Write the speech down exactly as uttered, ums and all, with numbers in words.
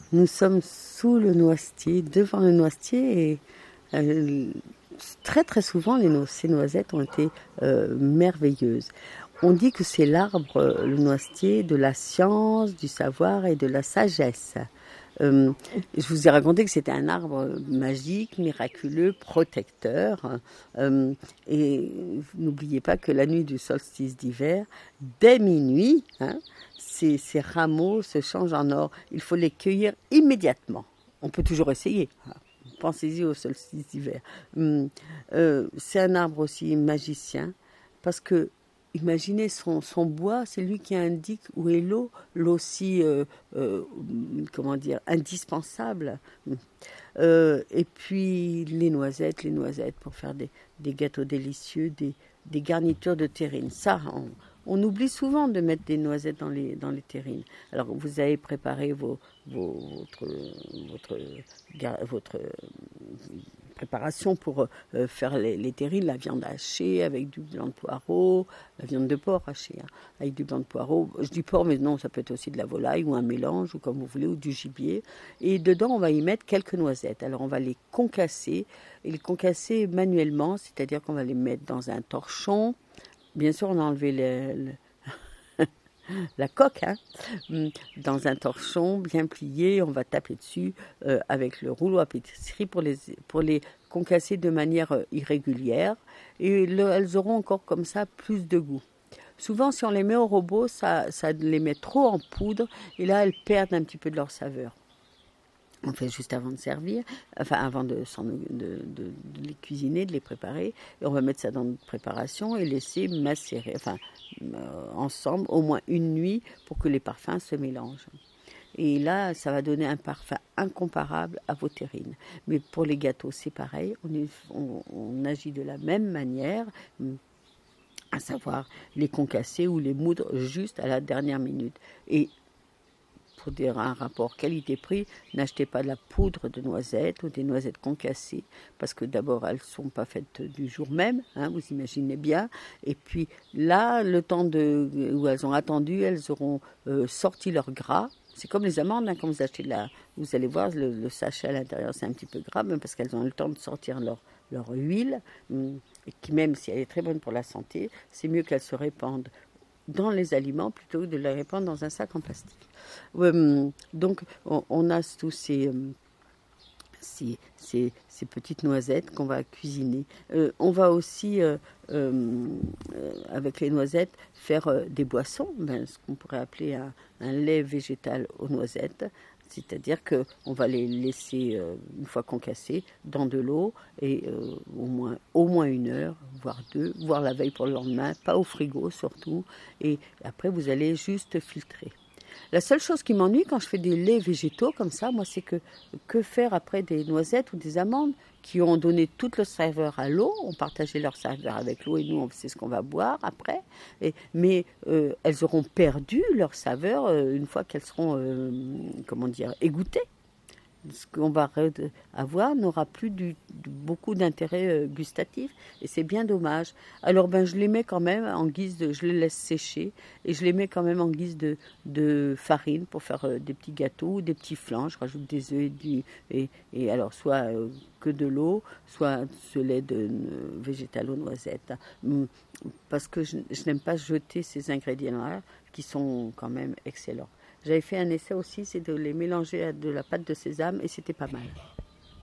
Nous sommes sous le noisetier, devant le noisetier, et euh, très très souvent les no ces noisettes ont été euh, merveilleuses. On dit que c'est l'arbre, le noisetier, de la science, du savoir et de la sagesse. Euh, je vous ai raconté que c'était un arbre magique, miraculeux, protecteur. Euh, et n'oubliez pas que la nuit du solstice d'hiver, dès minuit, hein, ces, ces rameaux se changent en or. Il faut les cueillir immédiatement. On peut toujours essayer. Pensez-y au solstice d'hiver. Euh, c'est un arbre aussi magicien parce que imaginez son, son bois, c'est lui qui indique où est l'eau, l'eau aussi, euh, euh, comment dire, indispensable. Euh, et puis les noisettes, les noisettes pour faire des, des gâteaux délicieux, des, des garnitures de terrine. Ça, on, on oublie souvent de mettre des noisettes dans les, dans les terrines. Alors vous avez préparé vos, vos, votre, votre, votre préparation pour euh, faire les, les terrines, la viande hachée avec du blanc de poireau, la viande de porc hachée, hein, avec du blanc de poireau. Je dis porc, mais non, ça peut être aussi de la volaille ou un mélange, ou comme vous voulez, ou du gibier. Et dedans, on va y mettre quelques noisettes. Alors, on va les concasser, et les concasser manuellement, c'est-à-dire qu'on va les mettre dans un torchon. Bien sûr, on a enlevé les... les la coque, hein, dans un torchon bien plié, on va taper dessus euh, avec le rouleau à pâtisserie pour les, pour les concasser de manière euh, irrégulière, et le, elles auront encore comme ça plus de goût. Souvent, si on les met au robot, ça, ça les met trop en poudre, et là, elles perdent un petit peu de leur saveur. On fait juste avant de servir, enfin avant de, de, de, de les cuisiner, de les préparer. Et on va mettre ça dans notre préparation et laisser macérer, enfin euh, ensemble au moins une nuit pour que les parfums se mélangent. Et là, ça va donner un parfum incomparable à vos terrines. Mais pour les gâteaux, c'est pareil. On, est, on, on agit de la même manière, à savoir les concasser ou les moudre juste à la dernière minute. Et pour dire un rapport qualité-prix, n'achetez pas de la poudre de noisettes ou des noisettes concassées, parce que d'abord, elles ne sont pas faites du jour même, hein, vous imaginez bien. Et puis là, le temps de, où elles ont attendu, elles auront euh, sorti leur gras. C'est comme les amandes, hein, quand vous achetez de la... Vous allez voir, le, le sachet à l'intérieur, c'est un petit peu gras, même parce qu'elles ont le temps de sortir leur, leur huile, et qui, même si elle est très bonne pour la santé, c'est mieux qu'elles se répandent dans les aliments plutôt que de les répandre dans un sac en plastique. Euh, donc on, on a tous ces, euh, ces, ces, ces petites noisettes qu'on va cuisiner. Euh, on va aussi, euh, euh, avec les noisettes, faire euh, des boissons, ben, ce qu'on pourrait appeler un, un lait végétal aux noisettes. C'est-à-dire qu'on va les laisser, euh, une fois concassés, dans de l'eau, et euh, au, moins, au moins une heure, voire deux, voire la veille pour le lendemain, pas au frigo surtout, et après vous allez juste filtrer. La seule chose qui m'ennuie quand je fais des laits végétaux comme ça, moi, c'est que que faire après des noisettes ou des amandes qui ont donné toute leur saveur à l'eau, ont partagé leur saveur avec l'eau et nous, on sait ce qu'on va boire après. Et, mais euh, elles auront perdu leur saveur euh, une fois qu'elles seront, euh, comment dire, égouttées. Ce qu'on va avoir n'aura plus du, du, beaucoup d'intérêt euh, gustatif et c'est bien dommage. Alors ben je les mets quand même en guise de, je les laisse sécher et je les mets quand même en guise de, de farine pour faire euh, des petits gâteaux, des petits flans. Je rajoute des œufs et, du, et, et alors soit euh, que de l'eau, soit ce lait de euh, végétal aux noisettes. Parce que je, je n'aime pas jeter ces ingrédients-là qui sont quand même excellents. J'avais fait un essai aussi, c'est de les mélanger à de la pâte de sésame et c'était pas mal.